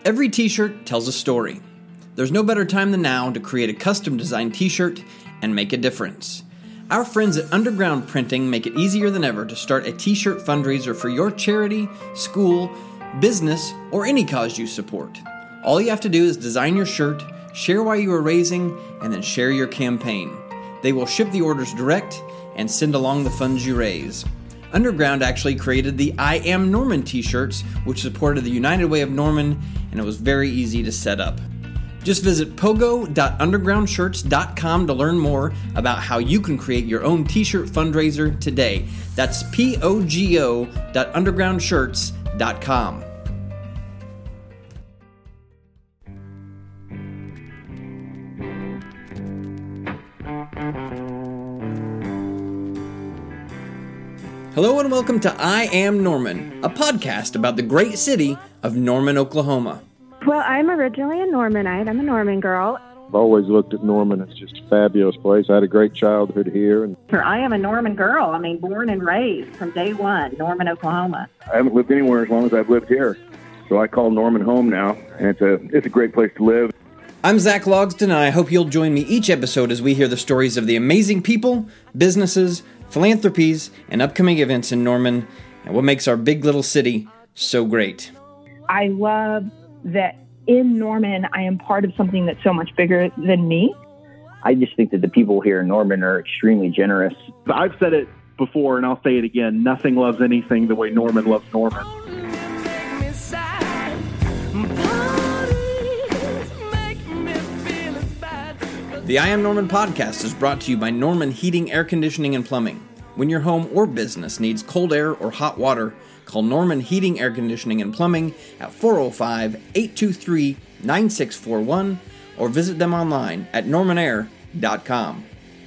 Every t-shirt tells a story. There's no better time than now to create a custom-designed t-shirt and make a difference. Our friends at Underground Printing make it easier than ever to start a t-shirt fundraiser for your charity, school, business, or any cause you support. All you have to do is design your shirt, share why you are raising, and then share your campaign. They will ship the orders direct and send along the funds you raise. Underground actually created the I Am Norman t-shirts, which supported the United Way of Norman, and it was very easy to set up. Just visit pogo.undergroundshirts.com to learn more about how you can create your own t-shirt fundraiser today. That's pogo.undergroundshirts.com. Hello and welcome to I Am Norman, a podcast about the great city of Norman, Oklahoma. Well, I'm originally a Normanite. I'm a Norman girl. I've always looked at Norman as just a fabulous place. I had a great childhood here. I am a Norman girl. I mean, born and raised from day one, Norman, Oklahoma. I haven't lived anywhere as long as I've lived here. So I call Norman home now, and it's a great place to live. I'm Zach Logston, and I hope you'll join me each episode as we hear the stories of the amazing people, businesses, philanthropies, and upcoming events in Norman, and what makes our big little city so great. I love that in Norman, I am part of something that's so much bigger than me. I just think that the people here in Norman are extremely generous. I've said it before, and I'll say it again. Nothing loves anything the way Norman loves Norman. The I Am Norman podcast is brought to you by Norman Heating, Air Conditioning, and Plumbing. When your home or business needs cold air or hot water, call Norman Heating, Air Conditioning, and Plumbing at 405-823-9641 or visit them online at normanair.com.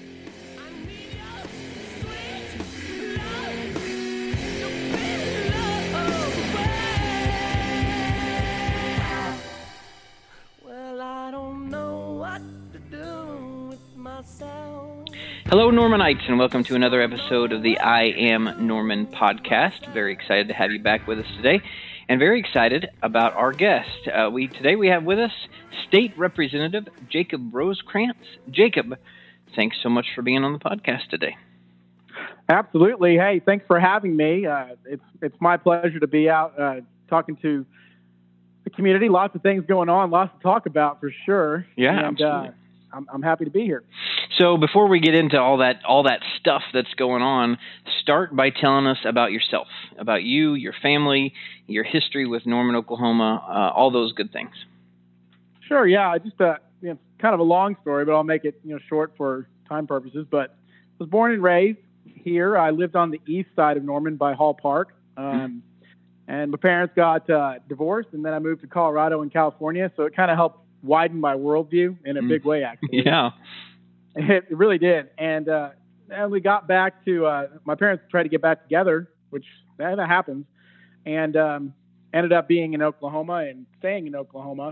Hello, Normanites, and welcome to another episode of the I Am Norman podcast. Very excited to have you back with us today, and very excited about our guest. Today we have with us State Representative Jacob Rosecrans. Jacob, thanks so much for being on the podcast today. Absolutely. Hey, thanks for having me. It's my pleasure to be out talking to the community. Lots of things going on, lots to talk about for sure. Yeah, absolutely. I'm happy to be here. So before we get into all that stuff that's going on, start by telling us about yourself, about you, your family, your history with Norman, Oklahoma, all those good things. Sure. Yeah. I just it's kind of a long story, but I'll make it short for time purposes. But I was born and raised here. I lived on the east side of Norman by Hall Park, and my parents got divorced, and then I moved to Colorado and California. So it kind of helped widen my worldview in a big way, actually. Yeah. It really did. And we got back to, my parents tried to get back together, which that happens, and ended up being in Oklahoma and staying in Oklahoma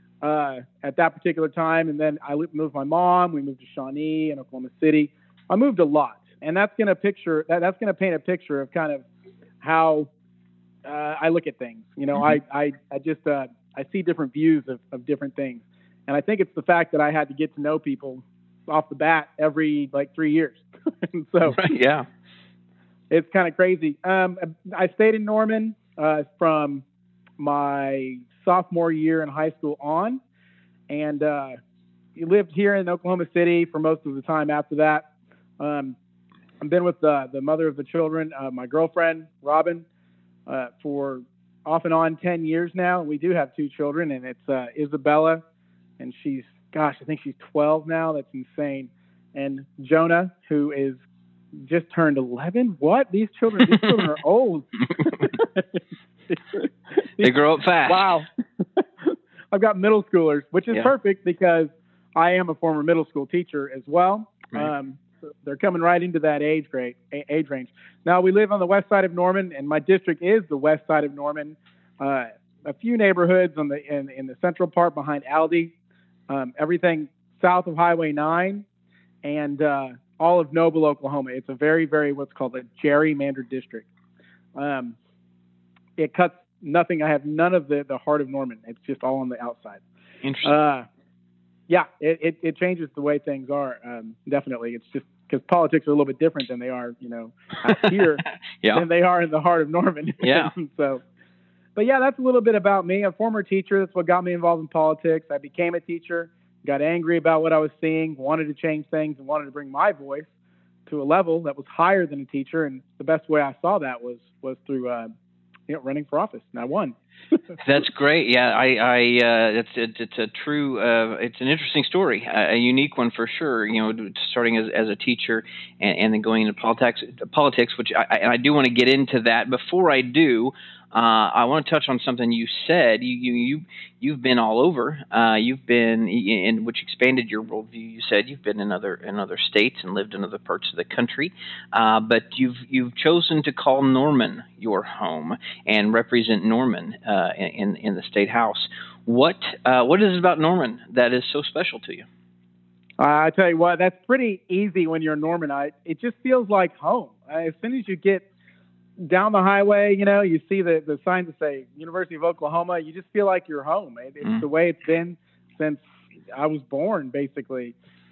at that particular time. And then I moved with my mom. We moved to Shawnee and Oklahoma City. I moved a lot. And that's going to paint a picture of kind of how I look at things. I see different views of different things. And I think it's the fact that I had to get to know people off the bat every 3 years. So right, yeah, it's kind of crazy. I stayed in Norman from my sophomore year in high school on, and lived here in Oklahoma City for most of the time after that. I've been with the mother of the children, my girlfriend, Robin, for off and on 10 years now. We do have two children, and it's Isabella, and I think she's 12 now. That's insane. And Jonah, who is just turned 11. What? These children are old. They grow up fast. Wow. I've got middle schoolers, which is perfect because I am a former middle school teacher as well. Right. So they're coming right into that age range. Now, we live on the west side of Norman, and my district is the west side of Norman. A few neighborhoods in the central part behind Aldi. Everything south of Highway 9 and all of Noble, Oklahoma. It's a very, very what's called a gerrymandered district. It cuts nothing. I have none of the heart of Norman. It's just all on the outside. Interesting. Yeah, it changes the way things are. Definitely. It's just because politics are a little bit different than they are, out here than they are in the heart of Norman. Yeah. So, but yeah, that's a little bit about me. I'm a former teacher. That's what got me involved in politics. I became a teacher, got angry about what I was seeing, wanted to change things, and wanted to bring my voice to a level that was higher than a teacher. And the best way I saw that was through running for office, and I won. That's great. Yeah, it's a true. It's an interesting story, a unique one for sure. Starting as a teacher and then going into politics, which I do want to get into that. Before I do, I want to touch on something you said. You've been all over. You've been in which expanded your worldview. You said you've been in other states and lived in other parts of the country, but you've chosen to call Norman your home and represent Norman in the state house. What is it about Norman that is so special to you? I tell you what, that's pretty easy when you're a Normanite. It just feels like home. As soon as you get down the highway, you see the signs that say University of Oklahoma, you just feel like you're home. It's the way it's been since I was born, basically.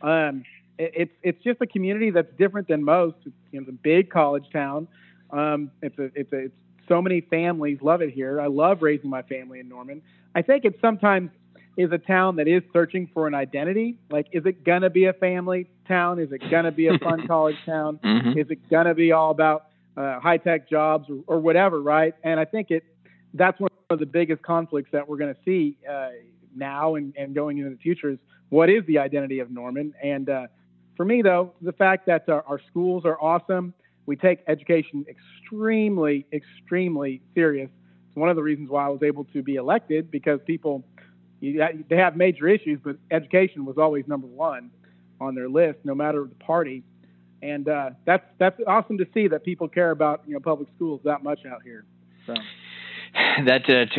It's just a community that's different than most. It's a big college town. It's so many families love it here. I love raising my family in Norman. I think it sometimes is a town that is searching for an identity. Like, is it going to be a family town? Is it going to be a fun college town? Is it going to be all about high-tech jobs or whatever, right? And I think that's one of the biggest conflicts that we're going to see now and going into the future is what is the identity of Norman? And for me, though, the fact that our schools are awesome. We take education extremely, extremely serious. It's one of the reasons why I was able to be elected, because people, they have major issues, but education was always number one on their list, no matter the party. And that's awesome to see that people care about public schools that much out here. So. That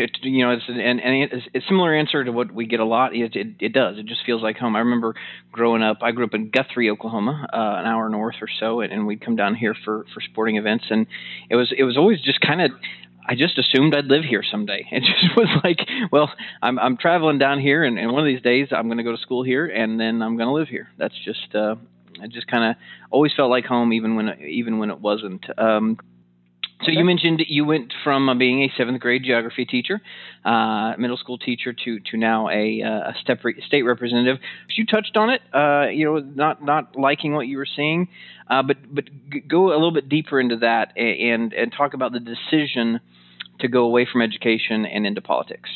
it's a similar answer to what we get a lot. It does. It just feels like home. I remember growing up. I grew up in Guthrie, Oklahoma, an hour north or so, and we'd come down here for sporting events. And it was always just kind of. I just assumed I'd live here someday. It just was like, well, I'm traveling down here, and one of these days I'm going to go to school here, and then I'm going to live here. That's just. I just kind of always felt like home, even when it wasn't. So you mentioned you went from being a 7th grade geography teacher, middle school teacher, to now a state representative. You touched on it, not liking what you were seeing, but go a little bit deeper into that and talk about the decision to go away from education and into politics.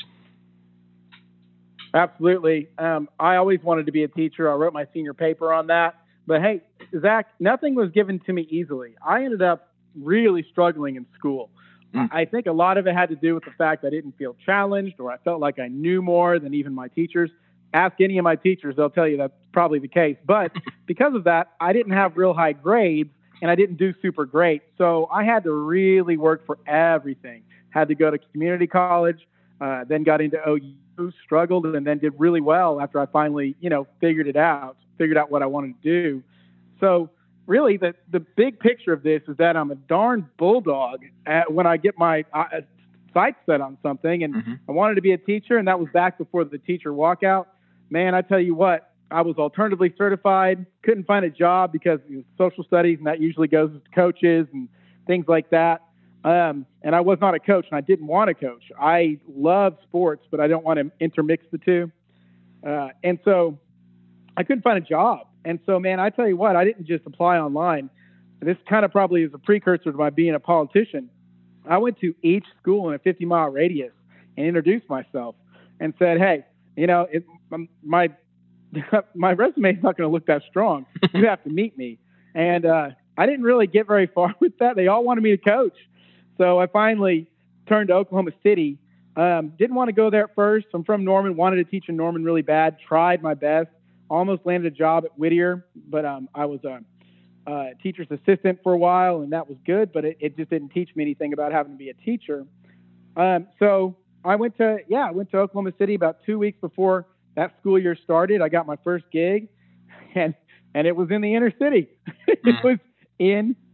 Absolutely. I always wanted to be a teacher. I wrote my senior paper on that. But hey, Zach, nothing was given to me easily. I ended up really struggling in school. I think a lot of it had to do with the fact I didn't feel challenged, or I felt like I knew more than even my teachers. Ask any of my teachers, they'll tell you that's probably the case. But because of that, I didn't have real high grades, and I didn't do super great. So I had to really work for everything. Had to go to community college, then got into OU, struggled, and then did really well after I finally, figured out what I wanted to do. So really, the big picture of this is that I'm a darn bulldog when I get my sights set on something. And I wanted to be a teacher, and that was back before the teacher walkout. Man, I tell you what, I was alternatively certified, couldn't find a job because social studies, and that usually goes to coaches and things like that. And I was not a coach, and I didn't want to coach. I love sports, but I don't want to intermix the two. And so I couldn't find a job. And so, man, I tell you what, I didn't just apply online. This kind of probably is a precursor to my being a politician. I went to each school in a 50-mile radius and introduced myself and said, hey, my resume is not going to look that strong. You have to meet me. And I didn't really get very far with that. They all wanted me to coach. So I finally turned to Oklahoma City. Didn't want to go there at first. I'm from Norman, wanted to teach in Norman really bad, tried my best. Almost landed a job at Whittier, but I was a teacher's assistant for a while, and that was good, but it just didn't teach me anything about having to be a teacher. So I went to Oklahoma City about 2 weeks before that school year started. I got my first gig, and it was in the inner city. It was in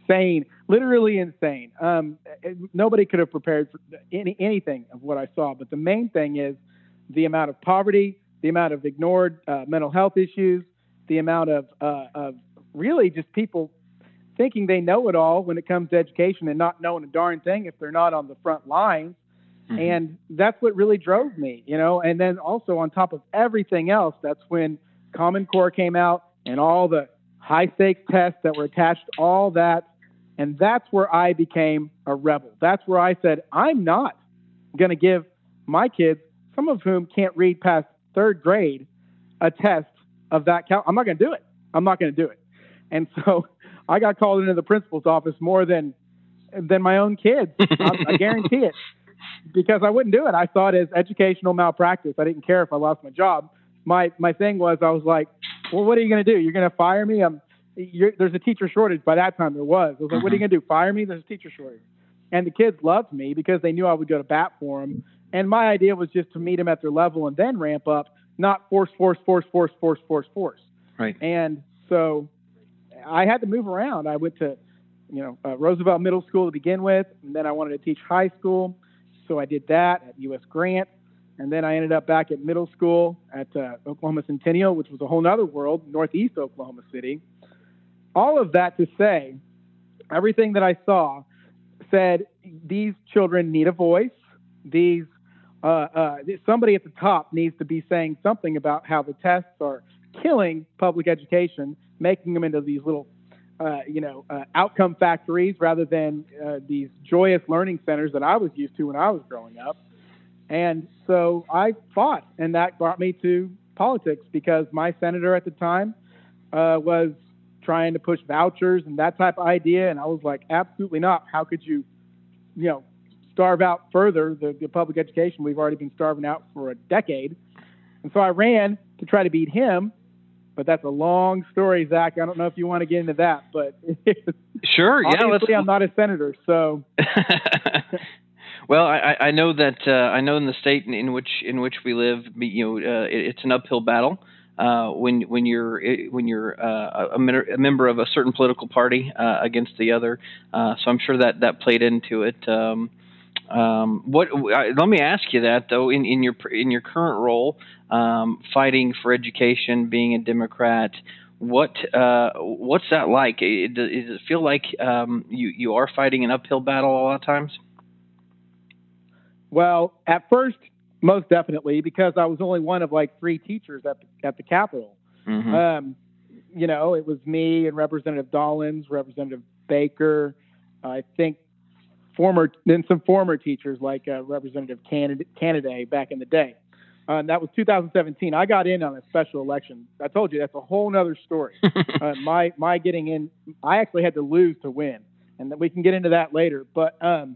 insane, literally insane. Nobody could have prepared for anything of what I saw. But the main thing is the amount of poverty, the amount of ignored mental health issues, the amount of really just people thinking they know it all when it comes to education and not knowing a darn thing if they're not on the front lines. Mm-hmm. And that's what really drove me, and then also on top of everything else, that's when Common Core came out and all the high stakes tests that were attached to all that. And that's where I became a rebel. That's where I said, I'm not going to give my kids, some of whom can't read past third grade, a test of that. I'm not going to do it. I'm not going to do it. And so I got called into the principal's office more than my own kids. I guarantee it, because I wouldn't do it. I saw it as educational malpractice. I didn't care if I lost my job. My thing was, I was like, well, what are you going to do? You're going to fire me? There's a teacher shortage. By that time there was. I was like, what are you going to do? Fire me? There's a teacher shortage. And the kids loved me because they knew I would go to bat for them. And my idea was just to meet them at their level and then ramp up, not force. Right. And so I had to move around. I went to, Roosevelt Middle School to begin with, and then I wanted to teach high school. So I did that at U.S. Grant. And then I ended up back at middle school at Oklahoma Centennial, which was a whole nother world, Northeast Oklahoma City. All of that to say, everything that I saw said these children need a voice. These somebody at the top needs to be saying something about how the tests are killing public education, making them into these little, outcome factories rather than these joyous learning centers that I was used to when I was growing up. And so I fought, and that brought me to politics because my senator at the time was trying to push vouchers and that type of idea. And I was like, absolutely not. How could you, starve out further the public education we've already been starving out for a decade? And so I ran to try to beat him. But that's a long story, Zach. I don't know if you want to get into that, but sure, yeah. Obviously, I'm not a senator, so. Well, I know that I know in the state in which we live, it's an uphill battle when you're a member of a certain political party against the other. So I'm sure that played into it. Let me ask you that though. In your current role, fighting for education, being a Democrat, what's that like? Does it feel like you are fighting an uphill battle a lot of times? Well, at first, most definitely, because I was only one of like 3 teachers at the Capitol. Mm-hmm. It was me and Representative Dollins, Representative Baker, I think some former teachers like Representative Canaday back in the day. That was 2017. I got in on a special election. I told you that's a whole nother story. My getting in, I actually had to lose to win, and we can get into that later. But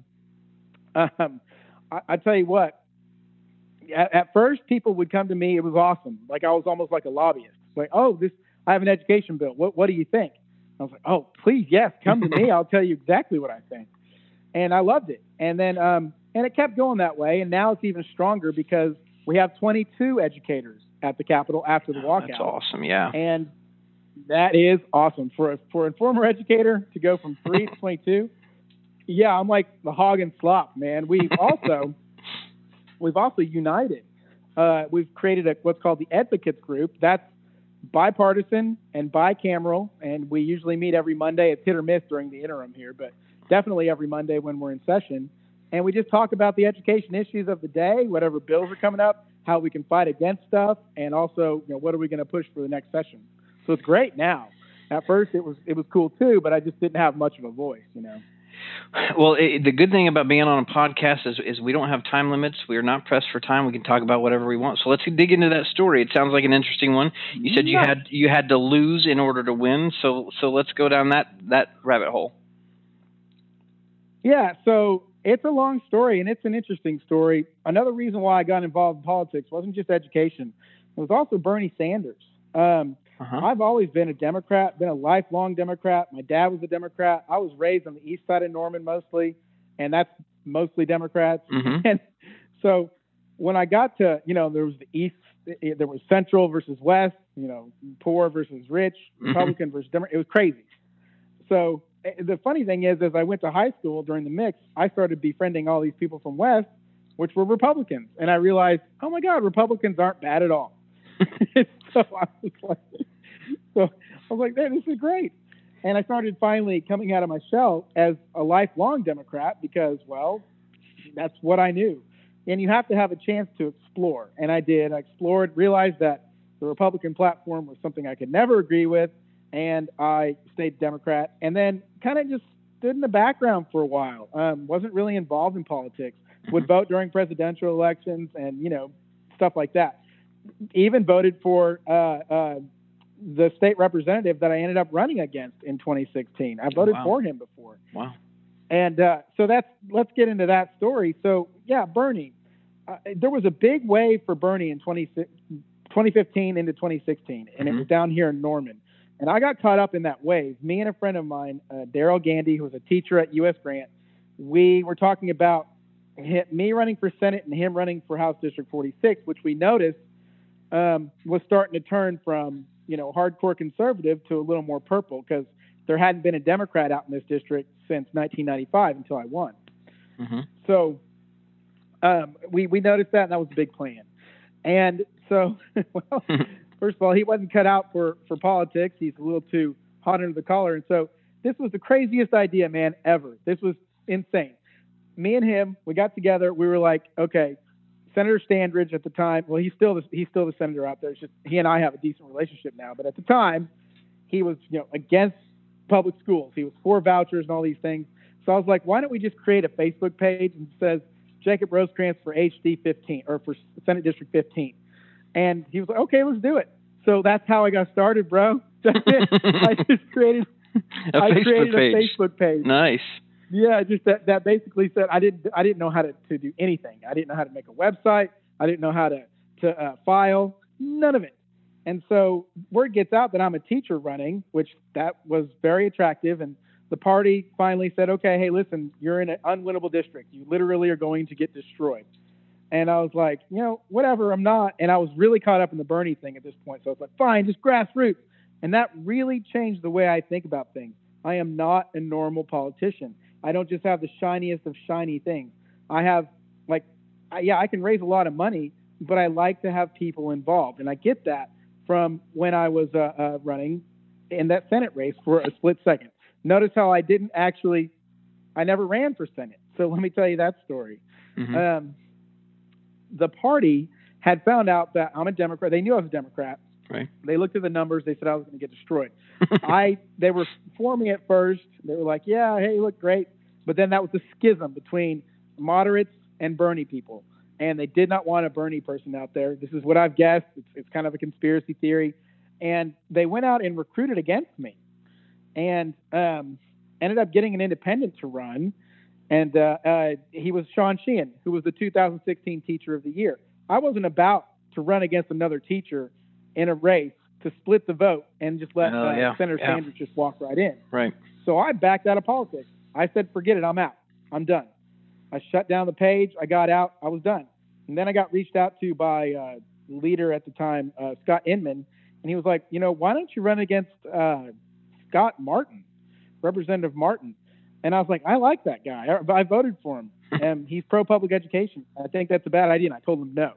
I tell you what, at first people would come to me. It was awesome. Like I was almost like a lobbyist. Like, I have an education bill. What do you think? I was like, oh, please, yes, come to me. I'll tell you exactly what I think. And I loved it. And then, and it kept going that way. And now it's even stronger because we have 22 educators at the Capitol after the walkout. That's awesome. Yeah. And that is awesome for a former educator to go from 3 to 22. Yeah. I'm like the hog and slop, man. We've also united. We've created what's called the Advocates Group. That's bipartisan and bicameral. And we usually meet every Monday. It's hit or miss during the interim here, but definitely every Monday when we're in session. And we just talk about the education issues of the day, whatever bills are coming up, how we can fight against stuff, and also, what are we going to push for the next session. So it's great now. At first it was cool too, but I just didn't have much of a voice, Well, the good thing about being on a podcast is we don't have time limits. We are not pressed for time. We can talk about whatever we want. So let's dig into that story. It sounds like an interesting one. You said you had to lose in order to win. So let's go down that rabbit hole. Yeah, so it's a long story, and it's an interesting story. Another reason why I got involved in politics wasn't just education. It was also Bernie Sanders. I've always been a Democrat, been a lifelong Democrat. My dad was a Democrat. I was raised on the east side of Norman mostly, and that's mostly Democrats. Mm-hmm. And so when I got to, there was the east, there was central versus west, poor versus rich, Republican versus Democrat. It was crazy. So the funny thing is, as I went to high school during the mix, I started befriending all these people from West, which were Republicans. And I realized, oh my God, Republicans aren't bad at all. So I was like, man, this is great. And I started finally coming out of my shell as a lifelong Democrat because, well, that's what I knew. And you have to have a chance to explore. And I did. I explored, realized that the Republican platform was something I could never agree with. And I stayed Democrat and then kind of just stood in the background for a while. Wasn't really involved in politics. Would vote during presidential elections and, stuff like that. Even voted for the state representative that I ended up running against in 2016. I voted for him before. Wow. And so let's get into that story. So, yeah, Bernie. There was a big wave for Bernie in 2015 into 2016, and it was down here in Norman. And I got caught up in that wave. Me and a friend of mine, Daryl Gandy, who was a teacher at U.S. Grant, we were talking about me running for Senate and him running for House District 46, which we noticed was starting to turn from, hardcore conservative to a little more purple because there hadn't been a Democrat out in this district since 1995 until I won. Mm-hmm. So we noticed that, and that was a big plan. And so, well, first of all, he wasn't cut out for politics. He's a little too hot under the collar. And so this was the craziest idea, man, ever. This was insane. Me and him, we got together. We were like, okay, Senator Standridge at the time, well, he's still the senator out there. It's just he and I have a decent relationship now. But at the time, he was, against public schools. He was for vouchers and all these things. So I was like, why don't we just create a Facebook page and says Jacob Rosecrans for HD 15 or for Senate District 15? And he was like, okay, let's do it. So that's how I got started, bro. I just created a Facebook page. Nice. Yeah, just that basically said I didn't know how to do anything. I didn't know how to make a website. I didn't know how to file. None of it. And so word gets out that I'm a teacher running, which that was very attractive. And the party finally said, okay, hey, listen, you're in an unwinnable district. You literally are going to get destroyed. And I was like, whatever, I'm not. And I was really caught up in the Bernie thing at this point. So I was like, fine, just grassroots. And that really changed the way I think about things. I am not a normal politician. I don't just have the shiniest of shiny things. I have I can raise a lot of money, but I like to have people involved. And I get that from when I was running in that Senate race for a split second. Notice how I never ran for Senate. So let me tell you that story. Mm-hmm. The party had found out that I'm a Democrat. They knew I was a Democrat. Right. They looked at the numbers. They said I was going to get destroyed. They were for me at first. They were like, yeah, hey, you look great. But then that was the schism between moderates and Bernie people. And they did not want a Bernie person out there. This is what I've guessed. It's kind of a conspiracy theory. And they went out and recruited against me and ended up getting an independent to run. And he was Sean Sheehan, who was the 2016 Teacher of the Year. I wasn't about to run against another teacher in a race to split the vote and just let Senator Sanders just walk right in. Right. So I backed out of politics. I said, forget it. I'm out. I'm done. I shut down the page. I got out. I was done. And then I got reached out to by leader at the time, Scott Inman. And he was like, why don't you run against Scott Martin, Representative Martin? And I was like, I like that guy. I voted for him. And he's pro-public education. I think that's a bad idea. And I told him no.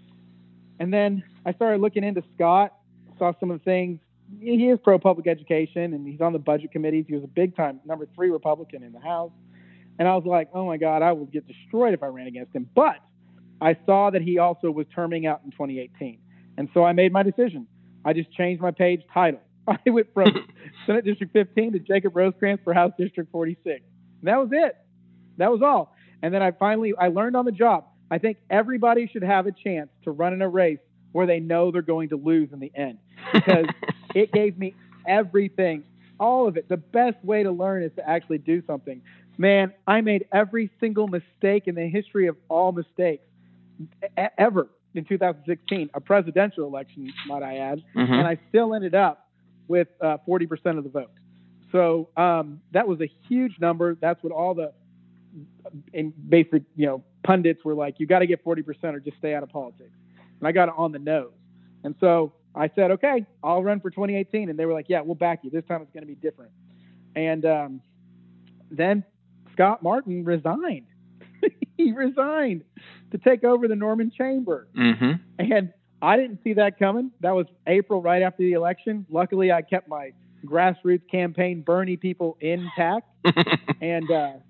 And then I started looking into Scott, saw some of the things. He is pro-public education, and he's on the budget committees. He was a big-time number 3 Republican in the House. And I was like, oh, my God, I will get destroyed if I ran against him. But I saw that he also was terming out in 2018. And so I made my decision. I just changed my page title. I went from Senate District 15 to Jacob Rosecrans for House District 46. And that was it. That was all. And then I learned on the job. I think everybody should have a chance to run in a race where they know they're going to lose in the end, because it gave me everything, all of it. The best way to learn is to actually do something. Man, I made every single mistake in the history of all mistakes ever in 2016, a presidential election, might I add, mm-hmm. and I still ended up with 40% of the vote. So that was a huge number. That's what all the basic, pundits were like, you got to get 40% or just stay out of politics. And I got it on the nose. And so I said, okay, I'll run for 2018. And they were like, yeah, we'll back you. This time it's going to be different. And then Scott Martin resigned. He resigned to take over the Norman Chamber. Mm-hmm. And I didn't see that coming. That was April, right after the election. Luckily, I kept my grassroots campaign, Bernie people, intact. And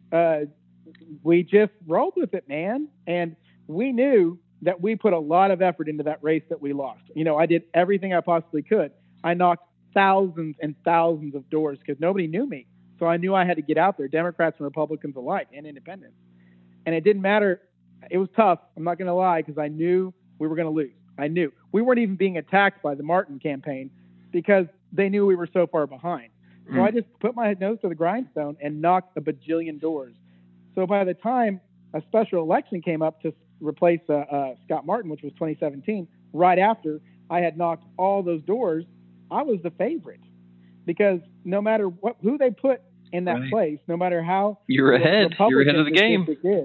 we just rolled with it, man. And we knew that we put a lot of effort into that race that we lost. You know, I did everything I possibly could. I knocked thousands and thousands of doors because nobody knew me. So I knew I had to get out there, Democrats and Republicans alike, and independents. And it didn't matter. It was tough. I'm not going to lie, because I knew we were going to lose. I knew. We weren't even being attacked by the Martin campaign because they knew we were so far behind. So I just put my nose to the grindstone and knocked a bajillion doors. So by the time a special election came up to replace Scott Martin, which was 2017, right after I had knocked all those doors, I was the favorite. Because no matter who they put in that place, no matter how you're ahead of the game.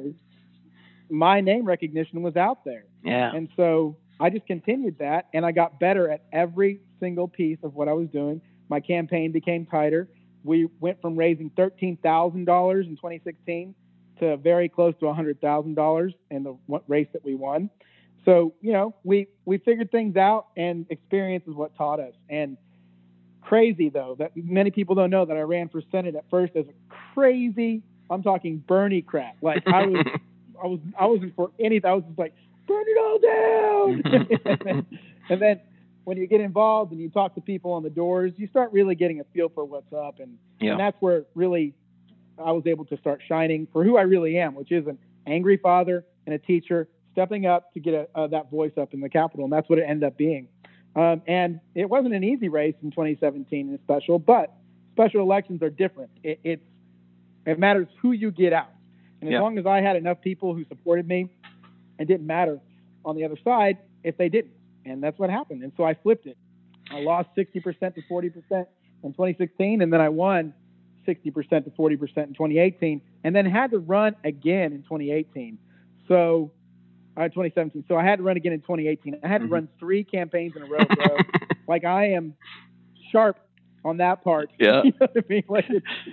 My name recognition was out there. Yeah. And so I just continued that, and I got better at every single piece of what I was doing. My campaign became tighter. We went from raising $13,000 in 2016 to very close to $100,000 in the race that we won. So, you know, we figured things out, and experience is what taught us. And crazy, though, that many people don't know that I ran for Senate at first as a crazy, I'm talking Bernie crap. Like I wasn't for anything. I was just like, burn it all down. and then when you get involved and you talk to people on the doors, you start really getting a feel for what's up. And that's where really I was able to start shining for who I really am, which is an angry father and a teacher stepping up to get that voice up in the Capitol. And that's what it ended up being. And it wasn't an easy race in 2017 in special, but special elections are different. It matters who you get out. And as long as I had enough people who supported me, it didn't matter on the other side if they didn't. And that's what happened. And so I flipped it. I lost 60% to 40% in 2016, and then I won 60% to 40% in 2018, and then had to run again in 2018. So 2017. So I had to run again in 2018. I had to run 3 campaigns in a row, bro. Like, I am sharp on that part. Yeah. You know what I mean? Like,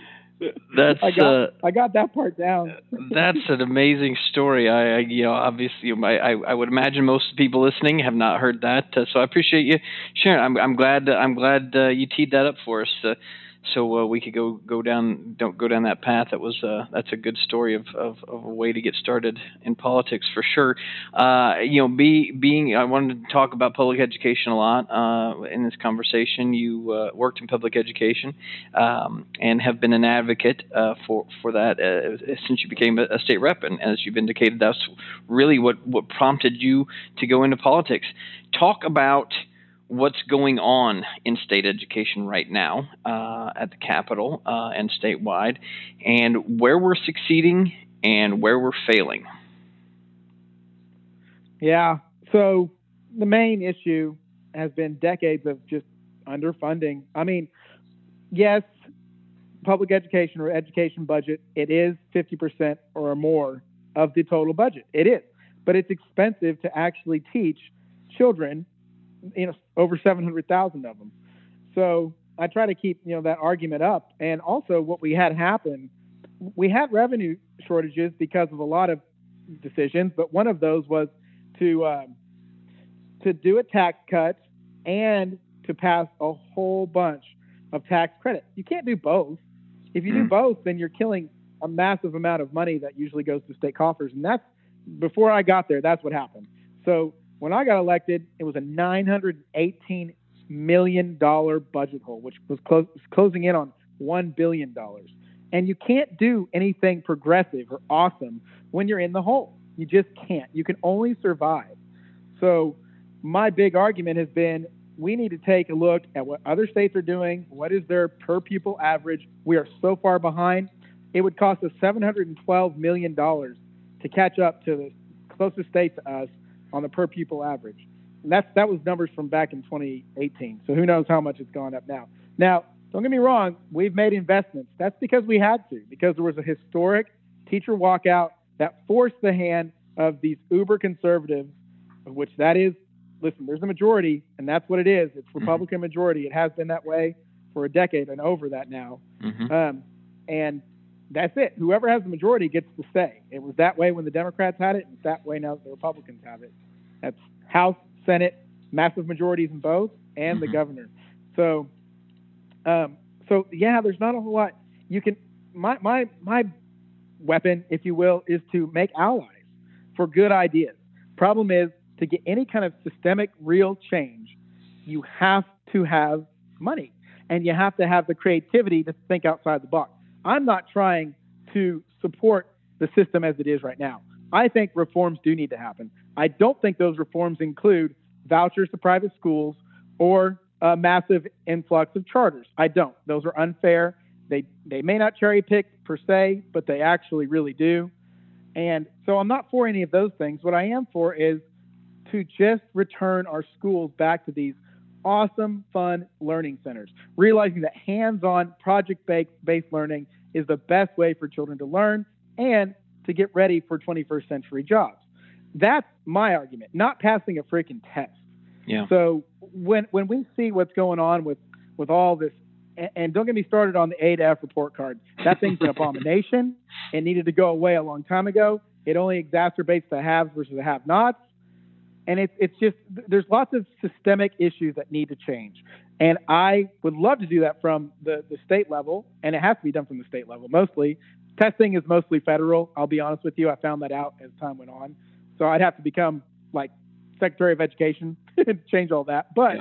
I got that part down. That's an amazing story. Obviously, I would imagine most people listening have not heard that. So I appreciate you sharing. I'm glad you teed that up for us. So we could go down that path. That's a good story of a way to get started in politics for sure. I wanted to talk about public education a lot in this conversation. You worked in public education and have been an advocate for that since you became a state rep, and as you've indicated, that's really what prompted you to go into politics. Talk about what's going on in state education right now at the Capitol and statewide, and where we're succeeding and where we're failing. Yeah. So the main issue has been decades of just underfunding. I mean, yes, public education or education budget, it is 50% or more of the total budget. It is. But it's expensive to actually teach children, over 700,000 of them. So I try to keep, that argument up. And also what we had happen, we had revenue shortages because of a lot of decisions, but one of those was to do a tax cut and to pass a whole bunch of tax credits. You can't do both. If you do both, then you're killing a massive amount of money that usually goes to state coffers. And that's, before I got there, that's what happened. So when I got elected, it was a $918 million budget hole, which was closing in on $1 billion. And you can't do anything progressive or awesome when you're in the hole. You just can't. You can only survive. So my big argument has been, we need to take a look at what other states are doing. What is their per pupil average? We are so far behind. It would cost us $712 million to catch up to the closest state to us on the per pupil average. And that was numbers from back in 2018. So who knows how much it's gone up now. Now, don't get me wrong, we've made investments. That's because we had to, because there was a historic teacher walkout that forced the hand of these uber conservatives, of which that is, listen, there's a majority, and that's what it is. It's Republican majority. It has been that way for a decade and over that now. And that's it. Whoever has the majority gets to stay. It was that way when the Democrats had it, and it's that way now that the Republicans have it. That's House, Senate, massive majorities in both, and the governor. So yeah, there's not a whole lot you can. My weapon, if you will, is to make allies for good ideas. Problem is, to get any kind of systemic, real change, you have to have money, and you have to have the creativity to think outside the box. I'm not trying to support the system as it is right now. I think reforms do need to happen. I don't think those reforms include vouchers to private schools or a massive influx of charters. I don't. Those are unfair. They may not cherry pick per se, but they actually really do. And so I'm not for any of those things. What I am for is to just return our schools back to these awesome, fun learning centers, realizing that hands-on, project-based learning is the best way for children to learn and to get ready for 21st century jobs. That's my argument, not passing a freaking test. Yeah. So when we see what's going on with all this, and don't get me started on the A to F report card. That thing's an abomination. It needed to go away a long time ago. It only exacerbates the haves versus the have-nots. And it's just, there's lots of systemic issues that need to change. And I would love to do that from the state level, and it has to be done from the state level mostly. Testing is mostly federal. I'll be honest with you. I found that out as time went on. So I'd have to become like Secretary of Education to change all that. But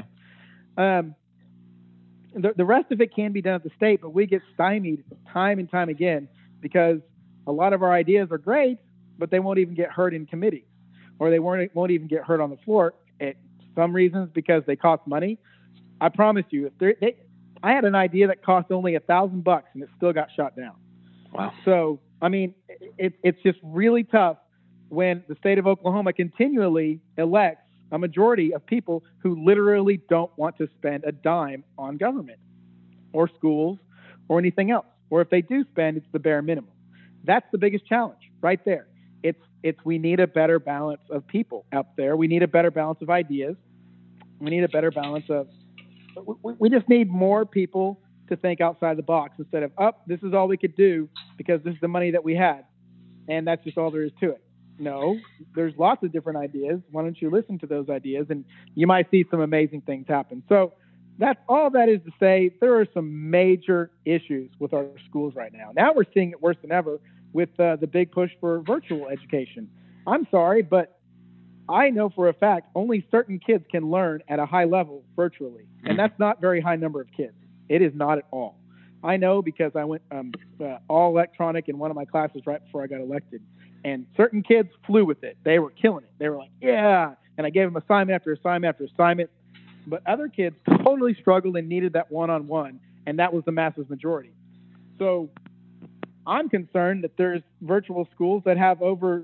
the rest of it can be done at the state, but we get stymied time and time again because a lot of our ideas are great, but they won't even get heard in committees, or they won't even get heard on the floor at some reasons because they cost money. I promise you, I had an idea that cost only $1,000 and it still got shot down. Wow. So, I mean, it's just really tough when the state of Oklahoma continually elects a majority of people who literally don't want to spend a dime on government or schools or anything else. Or if they do spend, it's the bare minimum. That's the biggest challenge right there. We need a better balance of people out there. We need a better balance of ideas. We need a better balance of, we just need more people to think outside the box instead of, this is all we could do because this is the money that we had. And that's just all there is to it. No, there's lots of different ideas. Why don't you listen to those ideas and you might see some amazing things happen. So that's all that is to say. There are some major issues with our schools right now. Now we're seeing it worse than ever with the big push for virtual education. I'm sorry, but I know for a fact only certain kids can learn at a high level virtually. And that's not a very high number of kids. It is not at all. I know because I went all electronic in one of my classes right before I got elected. And certain kids flew with it. They were killing it. They were like, yeah. And I gave them assignment after assignment after assignment. But other kids totally struggled and needed that one-on-one. And that was the massive majority. So I'm concerned that there's virtual schools that have over,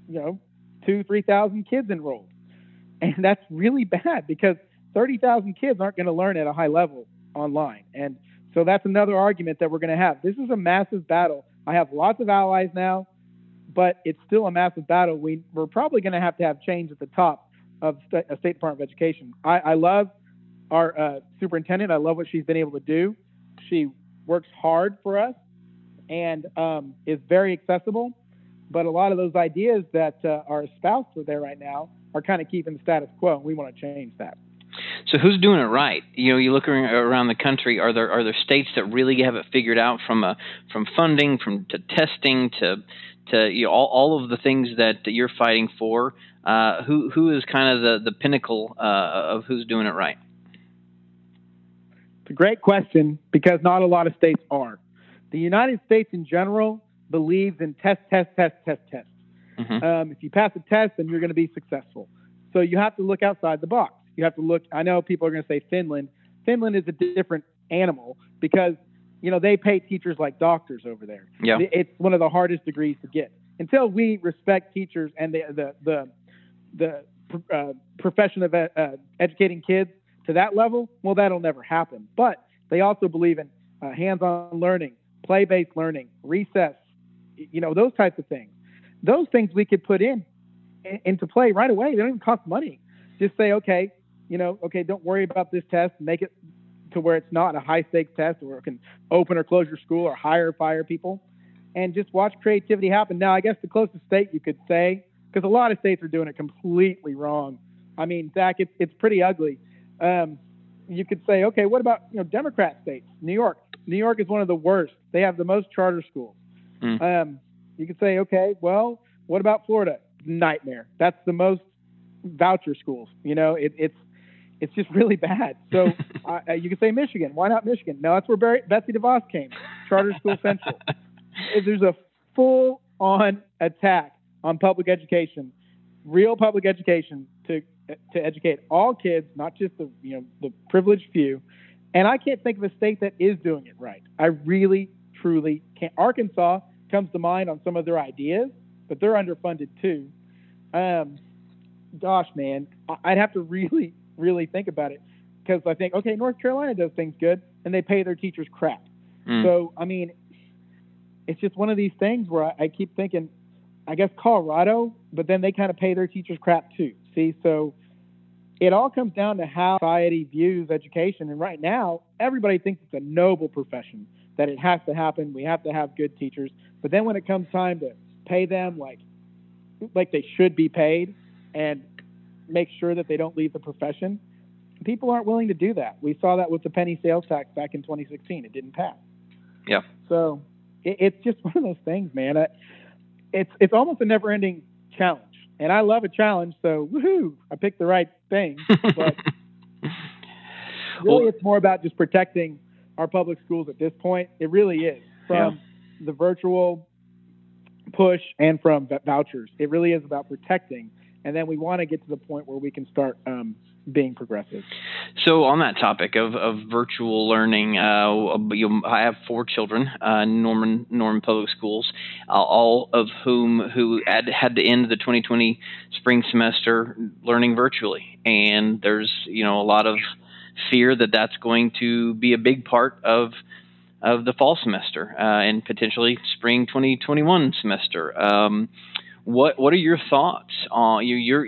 2,000-3,000 kids enrolled. And that's really bad because 30,000 kids aren't going to learn at a high level online. And so that's another argument that we're going to have. This is a massive battle. I have lots of allies now, but it's still a massive battle. We're probably going to have change at the top of a State Department of Education. I love our superintendent. I love what she's been able to do. She works hard for us and is very accessible. But a lot of those ideas that are espoused there right now are kind of keeping the status quo, and we want to change that. So who's doing it right? You look around the country. Are there states that really have it figured out from funding, to testing, to all of the things that you're fighting for? Who is kind of the pinnacle of who's doing it right? It's a great question because not a lot of states are. The United States in general believes in test. Mm-hmm. If you pass a test, then you're going to be successful. So you have to look outside the box. You have to look. I know people are going to say Finland. Finland is a different animal because, they pay teachers like doctors over there. Yeah. It's one of the hardest degrees to get. Until we respect teachers and the profession of educating kids to that level, well, that'll never happen. But they also believe in hands-on learning, play-based learning, recess, those types of things. Those things we could put into play right away. They don't even cost money. Just say, okay, don't worry about this test. Make it to where it's not a high-stakes test where it can open or close your school or hire or fire people. and just watch creativity happen. Now, I guess the closest state you could say, because a lot of states are doing it completely wrong. I mean, Zach, it's pretty ugly. You could say, okay, what about Democrat states? New York. New York is one of the worst. They have the most charter schools. You could say, okay, well, what about Florida? Nightmare. That's the most voucher schools. It's just really bad. So you could say Michigan. Why not Michigan? No, that's where Betsy DeVos came. Charter School Central. There's a full-on attack on public education, real public education to educate all kids, not just the privileged few. And I can't think of a state that is doing it right. I really, truly can't. Arkansas comes to mind on some of their ideas, but they're underfunded too. Gosh, man, I'd have to really, really think about it, because I think, okay, North Carolina does things good and they pay their teachers crap. So, I mean, it's just one of these things where I keep thinking, I guess Colorado, but then they kind of pay their teachers crap too. See, so it all comes down to how society views education. And right now, everybody thinks it's a noble profession, that it has to happen. We have to have good teachers. But then when it comes time to pay them like they should be paid and make sure that they don't leave the profession, people aren't willing to do that. We saw that with the penny sales tax back in 2016. It didn't pass. Yeah. So it's just one of those things, man. It's almost a never-ending challenge. And I love a challenge, so woohoo, I picked the right thing. But really, it's more about just protecting our public schools at this point. It really is. From the virtual push and from vouchers. It really is about protecting. And then we want to get to the point where we can start being progressive. So on that topic of virtual learning, I have 4 children, Norman Public Schools, all of who had to end the 2020 spring semester learning virtually. And there's a lot of fear that that's going to be a big part of the fall semester and potentially spring 2021 semester. What are your thoughts on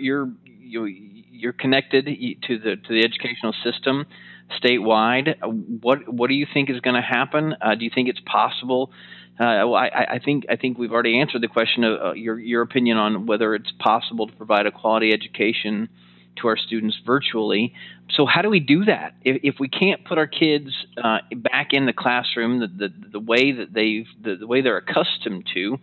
you're connected to the educational system statewide? What do you think is going to happen? Do you think it's possible? I think we've already answered the question of your opinion on whether it's possible to provide a quality education to our students virtually. So how do we do that if we can't put our kids back in the classroom the way that the way they're accustomed to?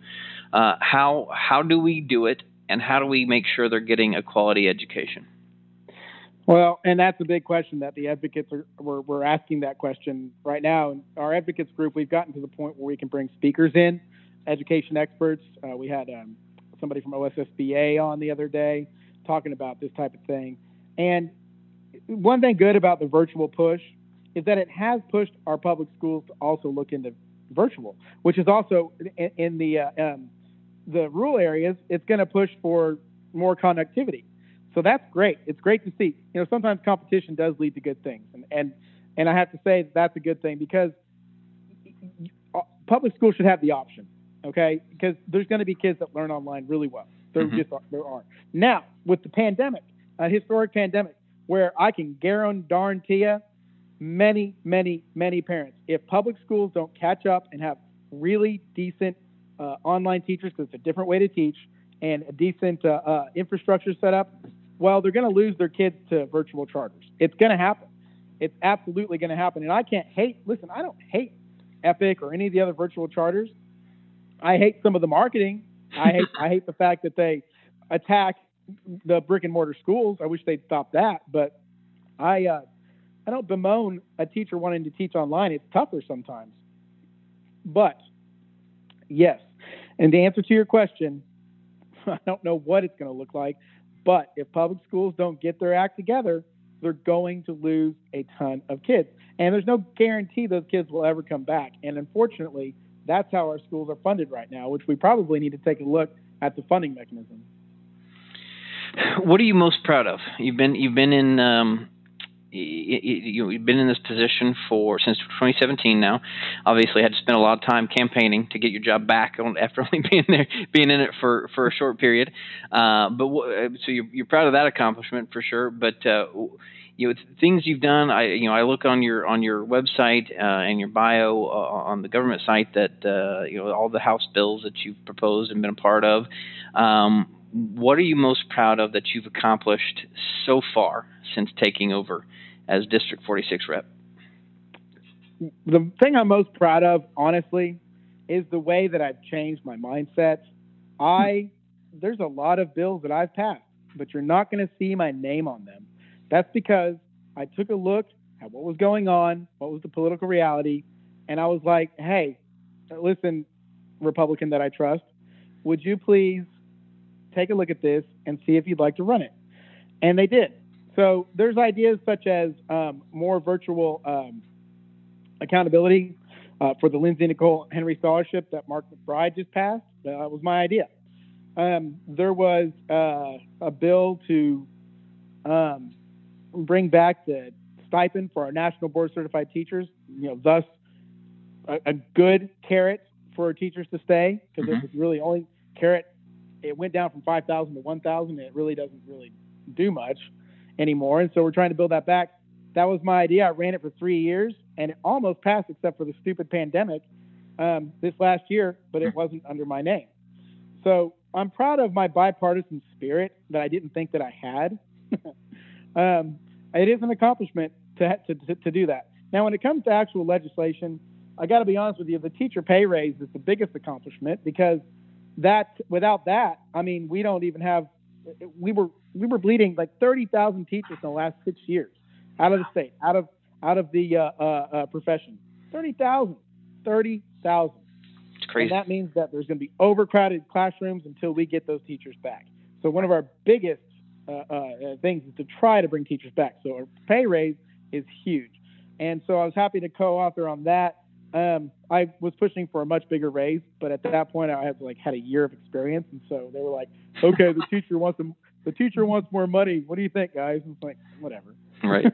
How do we do it, and how do we make sure they're getting a quality education? Well, and that's a big question that the advocates we're asking that question right now. In our advocates group, we've gotten to the point where we can bring speakers in, education experts. We had somebody from OSSBA on the other day talking about this type of thing. And one thing good about the virtual push is that it has pushed our public schools to also look into virtual, which is also in the rural areas, it's going to push for more connectivity. So that's great. It's great to see. Sometimes competition does lead to good things. And I have to say that's a good thing, because public schools should have the option, okay? Because there's going to be kids that learn online really well. There are. Now, with the pandemic, a historic pandemic, where I can guarantee you many, many, many parents, if public schools don't catch up and have really decent online teachers, because it's a different way to teach, and a decent infrastructure set up, well, they're going to lose their kids to virtual charters. It's going to happen. It's absolutely going to happen. And I don't hate Epic or any of the other virtual charters. I hate some of the marketing. I hate the fact that they attack the brick and mortar schools. I wish they'd stop that. But I don't bemoan a teacher wanting to teach online. It's tougher sometimes. But yes, and to answer to your question, I don't know what it's going to look like. But if public schools don't get their act together, they're going to lose a ton of kids. And there's no guarantee those kids will ever come back. And unfortunately, that's how our schools are funded right now, which we probably need to take a look at the funding mechanism. What are you most proud of? You've been in you've been in this position since 2017 now. Obviously, had to spend a lot of time campaigning to get your job back after only being in it for a short period. So you're proud of that accomplishment for sure. But things you've done. I look on your website and your bio on the government site that all the House bills that you've proposed and been a part of. What are you most proud of that you've accomplished so far since taking over as District 46 rep? The thing I'm most proud of, honestly, is the way that I've changed my mindset. There's a lot of bills that I've passed, but you're not going to see my name on them. That's because I took a look at what was going on, what was the political reality, and I was like, hey, listen, Republican that I trust, would you please take a look at this and see if you'd like to run it? And they did. So there's ideas such as more virtual accountability for the Lindsay Nicole Henry Scholarship that Mark McBride just passed. That was my idea. There was a bill to bring back the stipend for our National Board Certified Teachers, thus a good carrot for teachers to stay, because it was really only carrot. It went down from 5,000 to 1,000, and it really doesn't really do much anymore. And so we're trying to build that back. That was my idea. I ran it for 3 years, and it almost passed except for the stupid pandemic this last year, but it wasn't under my name. So I'm proud of my bipartisan spirit that I didn't think that I had. It is an accomplishment to do that. Now, when it comes to actual legislation, I got to be honest with you, the teacher pay raise is the biggest accomplishment, because without that, I mean, we don't even have. We were bleeding like 30,000 teachers in the last 6 years out of the state, out of the profession. 30,000. It's crazy. And that means that there's going to be overcrowded classrooms until we get those teachers back. So one of our biggest things is to try to bring teachers back. So our pay raise is huge, and so I was happy to co-author on that. I was pushing for a much bigger raise, but at that point I had a year of experience, and so they were like, "Okay, the teacher wants more money. What do you think, guys?" And it's like, whatever. Right.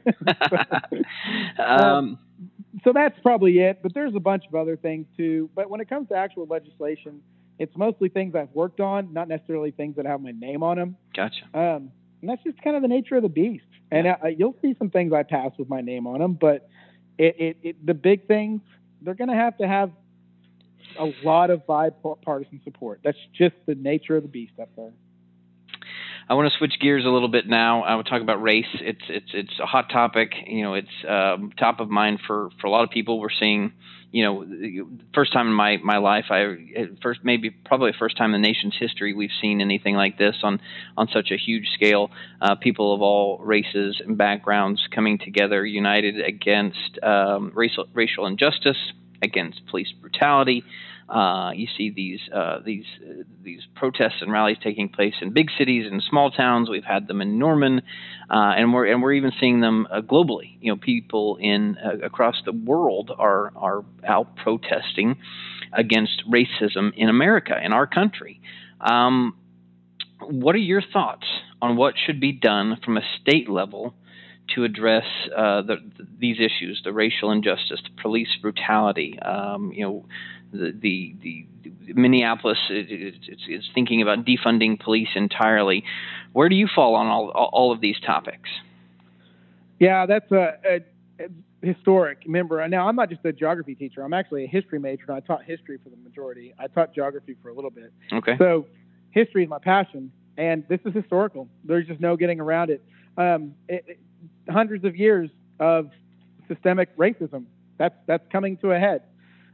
So that's probably it. But there's a bunch of other things too. But when it comes to actual legislation, it's mostly things I've worked on, not necessarily things that have my name on them. Gotcha. And that's just kind of the nature of the beast. And you'll see some things I pass with my name on them, but the big things, they're going to have a lot of bipartisan support. That's just the nature of the beast up there. I want to switch gears a little bit now. I will talk about race. It's a hot topic. It's top of mind for a lot of people. We're seeing, first time in my life, probably first time in the nation's history we've seen anything like this on such a huge scale. People of all races and backgrounds coming together, united against racial injustice, against police brutality. You see these protests and rallies taking place in big cities and small towns. We've had them in Norman, and we're even seeing them globally. People across the world are out protesting against racism in America, in our country. What are your thoughts on what should be done from a state level to address these issues, the racial injustice, the police brutality? The Minneapolis is thinking about defunding police entirely. Where do you fall on all of these topics? Yeah, that's a historic. Remember, now I'm not just a geography teacher. I'm actually a history major, and I taught history for the majority. I taught geography for a little bit. Okay. So history is my passion, and this is historical. There's just no getting around it. Hundreds of years of systemic racism. That's coming to a head.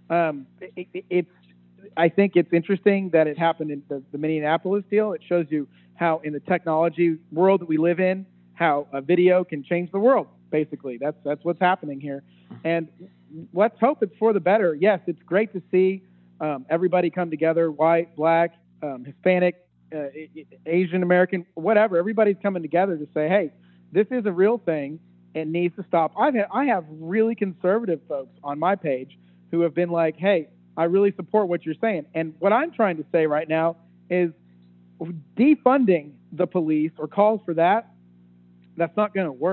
I think it's interesting that it happened in the Minneapolis deal. It shows you how in the technology world that we live in, how a video can change the world. Basically, that's what's happening here. And let's hope it's for the better. Yes, it's great to see everybody come together, white, black, Hispanic, Asian American, whatever. Everybody's coming together to say, hey, this is a real thing. It needs to stop. I have really conservative folks on my page who have been like, hey, I really support what you're saying. And what I'm trying to say right now is defunding the police or calls for that, that's not going to work.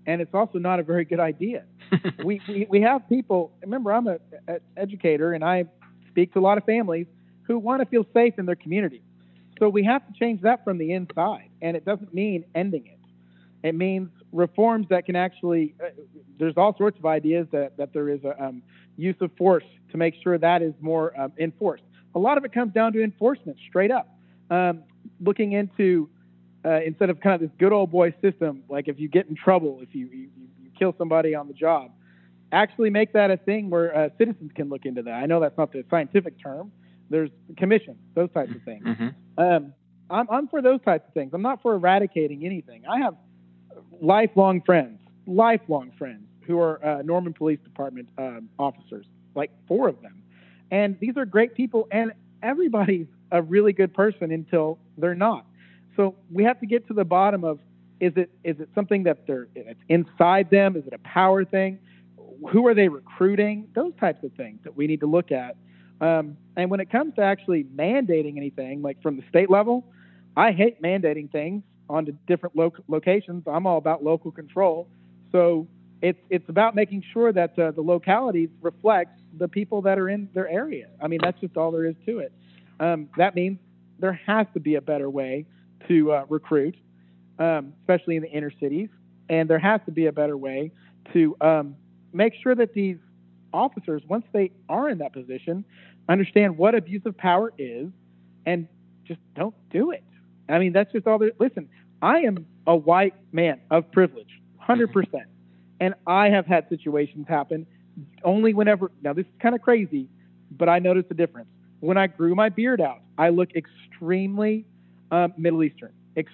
and it's also not a very good idea. we have people. Remember, I'm an educator, and I speak to a lot of families who want to feel safe in their community. So we have to change that from the inside, and it doesn't mean ending it. It means reforms that can actually. There's all sorts of ideas that there is a use of force to make sure that is more enforced. A lot of it comes down to enforcement, straight up. Looking into instead of kind of this good old boy system, like if you get in trouble, if you kill somebody on the job, actually make that a thing where citizens can look into that. I know that's not the scientific term. There's commissions, those types of things. Mm-hmm. I'm for those types of things. I'm not for eradicating anything. I have lifelong friends who are Norman Police Department officers, like 4 of them. And these are great people, and everybody's a really good person until they're not. So we have to get to the bottom of, is it something that it's inside them? Is it a power thing? Who are they recruiting? Those types of things that we need to look at. And when it comes to actually mandating anything, like from the state level, I hate mandating things onto different locations. I'm all about local control. So it's about making sure that the localities reflect the people that are in their area. I mean, that's just all there is to it. That means there has to be a better way to recruit, especially in the inner cities. And there has to be a better way to make sure that these officers, once they are in that position, understand what abuse of power is and just don't do it. I mean, that's just all there. Listen, I am a white man of privilege, 100%. And I have had situations happen only whenever, now this is kind of crazy, but I noticed a difference. When I grew my beard out, I look extremely Middle Eastern.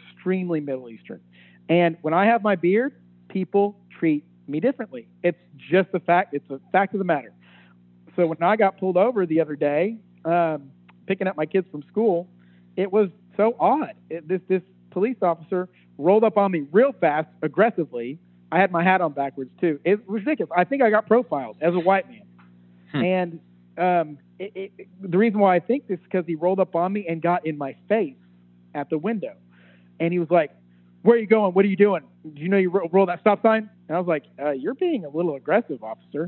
And when I have my beard, people treat me differently. It's just a fact. It's a fact of the matter. So when I got pulled over the other day, picking up my kids from school, it was so odd. This police officer rolled up on me real fast, aggressively. I had my hat on backwards too. It was ridiculous. I think I got profiled as a white man. And the reason why I think this is because he rolled up on me and got in my face at the window. And he was like, "Where are you going? What are you doing? Do you know you rolled that stop sign?" And I was like, "You're being a little aggressive, officer."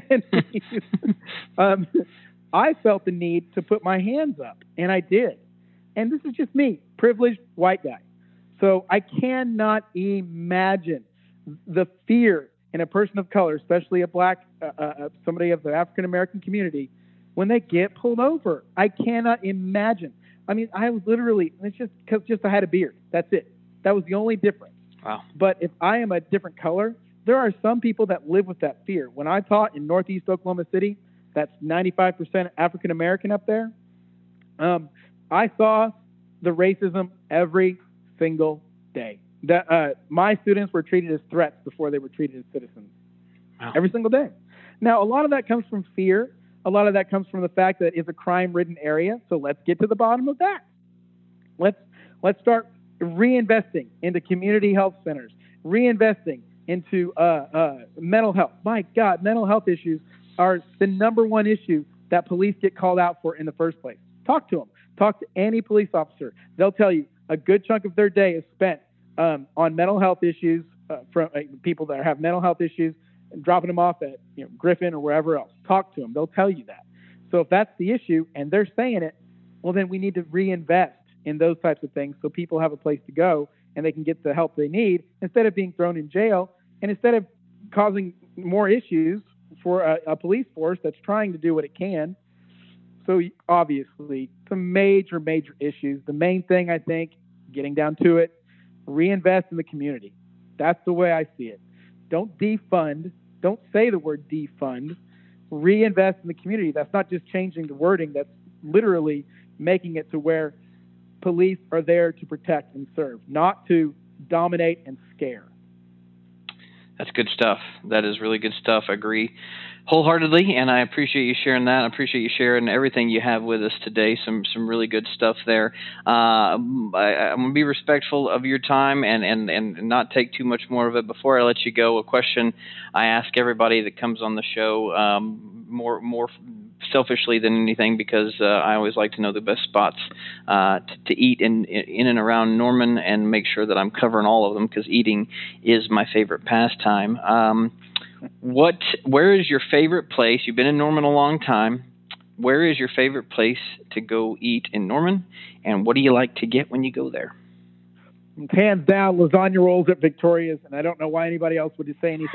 And I felt the need to put my hands up, and I did. And this is just me, privileged white guy. So I cannot imagine the fear in a person of color, especially a black, somebody of the African American community, when they get pulled over. I cannot imagine. I mean, I was literally, it's just because I had a beard. That's it. That was the only difference. Wow. But if I am a different color, there are some people that live with that fear. When I taught in Northeast Oklahoma City, that's 95% African American up there, I saw the racism every single day. My students were treated as threats before they were treated as citizens. Wow. Every single day. Now, a lot of that comes from fear. A lot of that comes from the fact that it's a crime-ridden area. So let's get to the bottom of that. Let's start reinvesting into community health centers, reinvesting into mental health. My God, mental health issues are the number one issue that police get called out for in the first place. Talk to them. Talk to any police officer. They'll tell you a good chunk of their day is spent on mental health issues from people that have mental health issues, and dropping them off at Griffin or wherever else. Talk to them. They'll tell you that. So if that's the issue and they're saying it, well, then we need to reinvest in those types of things so people have a place to go and they can get the help they need instead of being thrown in jail and instead of causing more issues for a police force that's trying to do what it can. So obviously, some major, major issues. The main thing, I think, getting down to it, reinvest in the community. That's the way I see it. Don't defund. Don't say the word defund. Reinvest in the community. That's not just changing the wording. That's literally making it to where police are there to protect and serve, not to dominate and scare. That's good stuff. That is really good stuff. I agree wholeheartedly, and I appreciate you sharing that. I appreciate you sharing everything you have with us today. Some really good stuff there. I'm going to be respectful of your time and not take too much more of it. Before I let you go, a question I ask everybody that comes on the show, more selfishly than anything, because I always like to know the best spots to eat in and around Norman, and make sure that I'm covering all of them, because eating is my favorite pastime. Where is your favorite place? You've been in Norman a long time. Where is your favorite place to go eat in Norman, and what do you like to get when you go there? Hands down, lasagna rolls at Victoria's, and I don't know why anybody else would say anything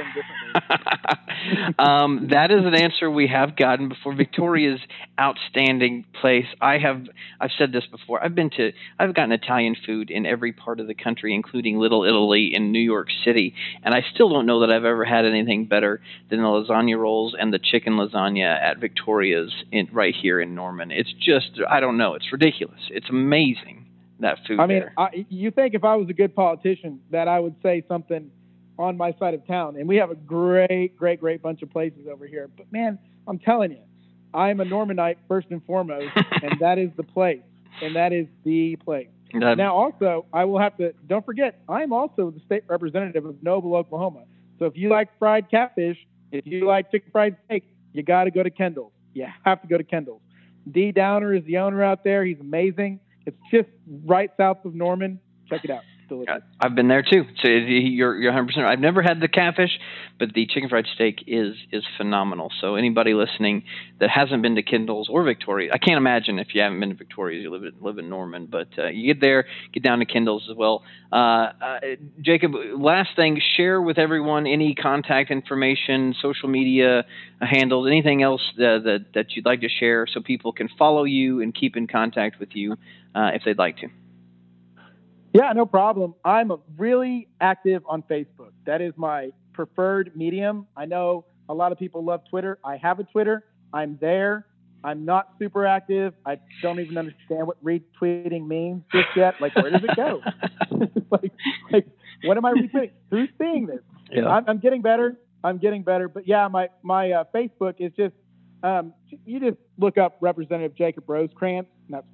differently. That is an answer we have gotten before. Victoria's outstanding place. I've said this before. I've gotten Italian food in every part of the country, including Little Italy in New York City, and I still don't know that I've ever had anything better than the lasagna rolls and the chicken lasagna at Victoria's right here in Norman. It's just, I don't know. It's ridiculous. It's amazing. That food. I mean, you think if I was a good politician that I would say something on my side of town, and we have a great bunch of places over here. But man, I'm telling you, I'm a Normanite first and foremost, and that is the place, and that is the place. Now, also, I will have to. Don't forget, I'm also the state representative of Noble, Oklahoma. So if you like fried catfish, if you like chicken fried steak, you got to go to Kendall's. You have to go to Kendall's. D. Downer is the owner out there. He's amazing. It's just right south of Norman. Check it out. Delicious. I've been there too. So you're 100%. I've never had the catfish, but the chicken fried steak is phenomenal. So anybody listening that hasn't been to Kendall's or Victoria, I can't imagine if you haven't been to Victoria's, you live in Norman, but you get there, get down to Kendall's as well. Jacob, last thing, share with everyone any contact information, social media handles, anything else that you'd like to share so people can follow you and keep in contact with you if they'd like to. Yeah, no problem. I'm really active on Facebook. That is my preferred medium. I know a lot of people love Twitter. I have a Twitter. I'm there. I'm not super active. I don't even understand what retweeting means just yet. Like, where does it go? like, what am I retweeting? Who's seeing this? Yeah. I'm getting better. But yeah, my Facebook is just, you just look up Representative Jacob Rosecrans, and that's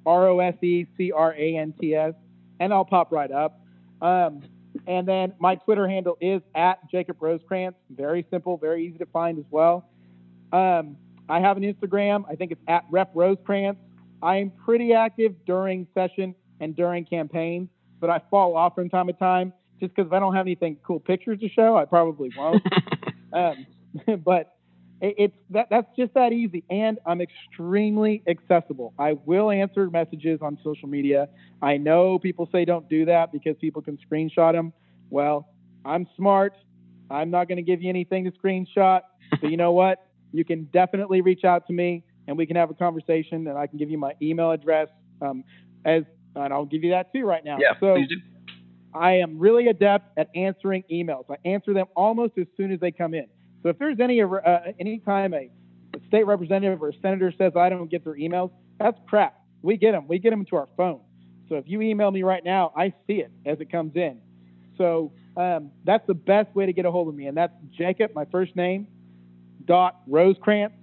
ROSECRANTS. And I'll pop right up. And then my Twitter handle is @Jacob Rosecrans. Very simple, very easy to find as well. I have an Instagram. I think it's @RepRosecrans. I am pretty active during session and during campaigns, but I fall off from time to time just because if I don't have anything cool pictures to show, I probably won't. But that's just that easy, and I'm extremely accessible. I will answer messages on social media. I know people say don't do that because people can screenshot them. Well, I'm smart. I'm not going to give you anything to screenshot. So you know what? You can definitely reach out to me, and we can have a conversation, and I can give you my email address, and I'll give you that too right now. Yeah, so please do. I am really adept at answering emails. I answer them almost as soon as they come in. So if there's any time a state representative or a senator says I don't get their emails, that's crap. We get them. We get them to our phone. So if you email me right now, I see it as it comes in. So that's the best way to get a hold of me, and that's Jacob, my first name, .Rosecrans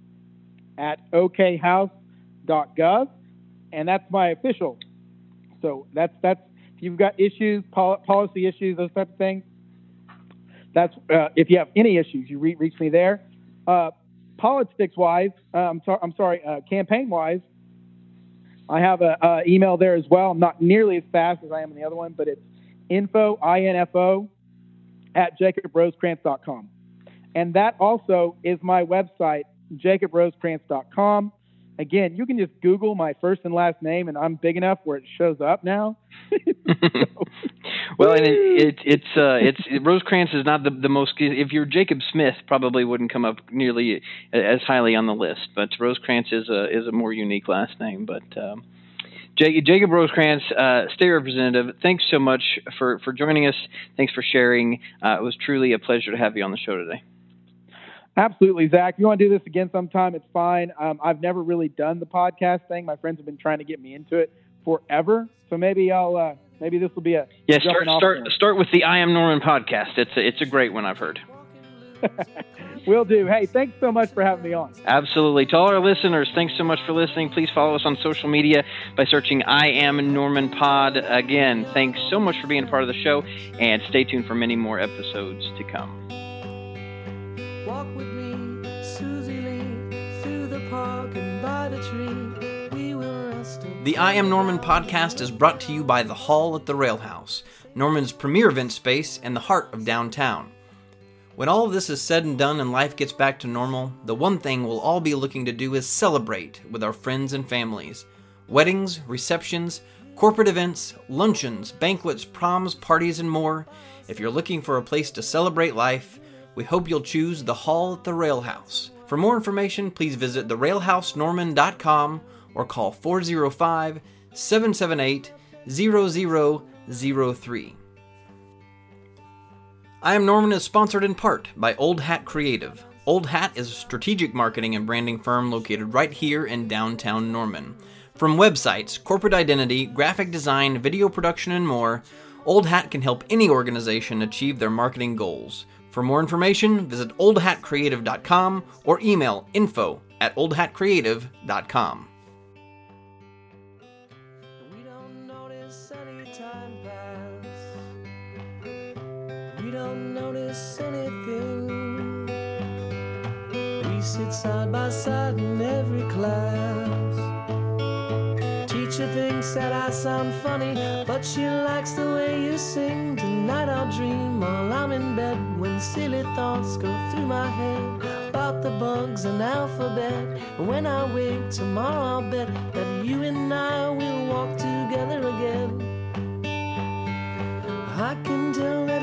@okhouse.gov, and that's my official. So that's if you've got issues, policy issues, those type of things. That's if you have any issues, you reach me there. Politics-wise, campaign-wise, I have a email there as well. I'm not nearly as fast as I am in the other one, but it's info @JacobRosecrans.com. And that also is my website, JacobRosecrans.com. Again, you can just Google my first and last name, and I'm big enough where it shows up now. Well, and it's Rosecrans is not the most. If you're Jacob Smith, probably wouldn't come up nearly as highly on the list. But Rosecrans is a more unique last name. But Jacob Rosecrans, State Representative, thanks so much for joining us. Thanks for sharing. It was truly a pleasure to have you on the show today. Absolutely, Zach. If you want to do this again sometime, it's fine. I've never really done the podcast thing. My friends have been trying to get me into it forever. So maybe maybe this will be a start with the I Am Norman podcast. It's a great one, I've heard. Will do. Hey, thanks so much for having me on. Absolutely. To all our listeners, thanks so much for listening. Please follow us on social media by searching I Am Norman Pod. Again, thanks so much for being a part of the show, and stay tuned for many more episodes to come. Walk with me, Susie Lee, through the park and by the tree, we will rest. The I Am Norman podcast is brought to you by The Hall at the Rail House, Norman's premier event space in the heart of downtown. When all of this is said and done and life gets back to normal, the one thing we'll all be looking to do is celebrate with our friends and families. Weddings, receptions, corporate events, luncheons, banquets, proms, parties, and more. If you're looking for a place to celebrate life, we hope you'll choose The Hall at the Rail House. For more information, please visit therailhousenorman.com or call 405-778-0003. I Am Norman is sponsored in part by Old Hat Creative. Old Hat is a strategic marketing and branding firm located right here in downtown Norman. From websites, corporate identity, graphic design, video production, and more, Old Hat can help any organization achieve their marketing goals. For more information, visit oldhatcreative.com or email info@oldhatcreative.com. We don't notice any time pass. We don't notice anything. We sit side by side in every class. Teacher thinks that I sound funny, but she likes the way you sing. Tonight I'll dream while I'm in bed, when silly thoughts go through my head about the bugs and alphabet. And when I wake tomorrow, I'll bet that you and I will walk together again. I can tell that